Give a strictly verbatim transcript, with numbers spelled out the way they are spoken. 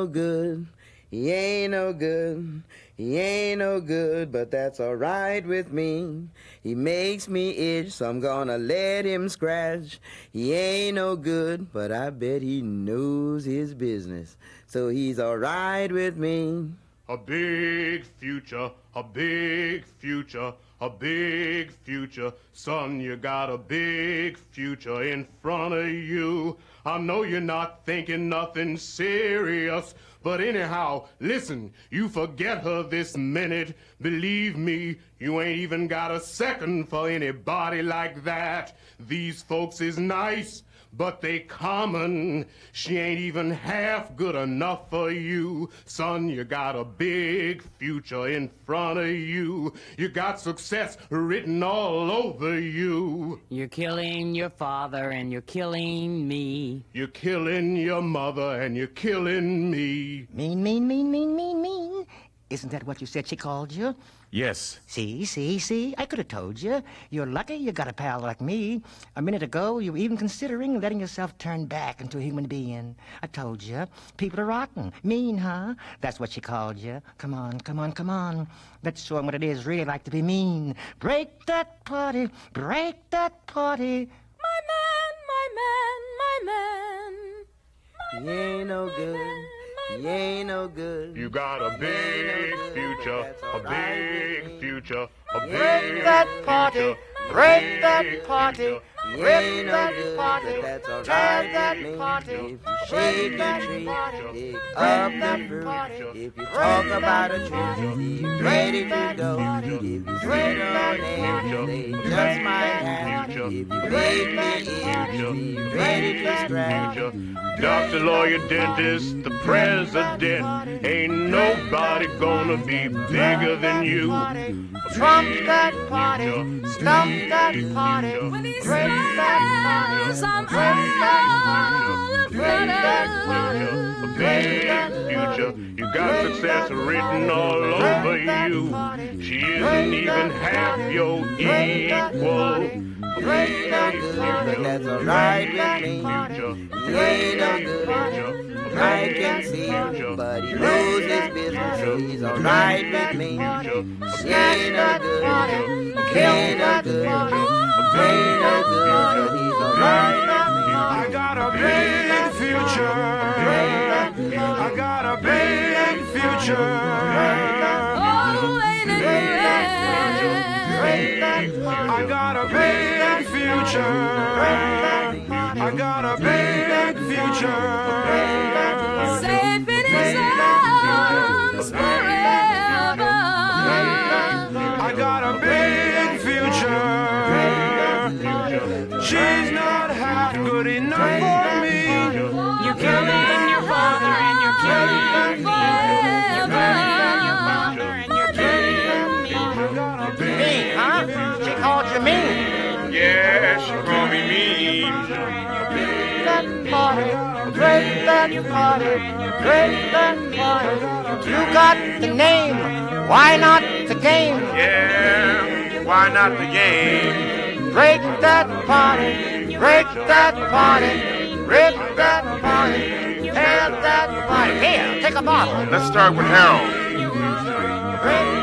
no good. He ain't no good. He ain't no good, but that's all right with me. He makes me itch, so I'm gonna let him scratch. He ain't no good, but I bet he knows his business, so he's all right with me. A big future, a big future, a big future. Son, you got a big future in front of you. I know you're not thinking nothing serious, but anyhow, listen, you forget her this minute. Believe me, you ain't even got a second for anybody like that. These folks is nice, but they common. She ain't even half good enough for you. Son, you got a big future in front of you. You got success written all over you. You're killing your father and you're killing me. You're killing your mother and you're killing me. Mean, mean, mean, mean, mean, mean. Isn't that what you said she called you? Yes. See, see, see? I could have told you. You're lucky you got a pal like me. A minute ago, you were even considering letting yourself turn back into a human being. I told you. People are rotten. Mean, huh? That's what she called you. Come on, come on, come on. Let's show 'em what it is really like to be mean. Break that party. Break that party. My man, my man, my man. My He man, ain't no my good. man, my He ain't no good. You got a big future, a big future, a big Break that party. Break that party. He Rip ain't no that good, party. but that's all Tear right that with me. party. If you Break shake that a tree, party. pick Break up the that fruit. party. If you Break talk that about a party. tree, he's Break ready to that go. party. If you Break sit that on party. him, they Break just might that have. party. If you Break make that me party. itch, be Break ready to that scratch. party. Doctor, lawyer, dentist, the president. Ain't nobody gonna be bigger than you. Trump that party. Stump that party. When he Break that party. smiles, I'm Break that party. all a Break that flutter. A big future, you got success written all over you. She isn't even half your equal. Break that But that's all right with me. He ain't no good. I can see, but he knows his business, so he's all right with me. He ain't no good. He ain't no good. He ain't no good, but he's all right with me. I got a big future. I got a big future. Oh, ain't it grand? I got a big future. I got a big future. Safe in his arms forever. I got a big future. She's not half good enough for me. You're killing your father and you're killing me. You're killing your father and you're killing me. Mean, huh? She called you mean. Yeah, she called me mean. Break that party. Break that party. Break that party. You got the name. Why not the game? Yeah, why not the game? Break that party. Break that party. Rip that party. Tear that party. Here, take a bottle. Let's start with Harold. Break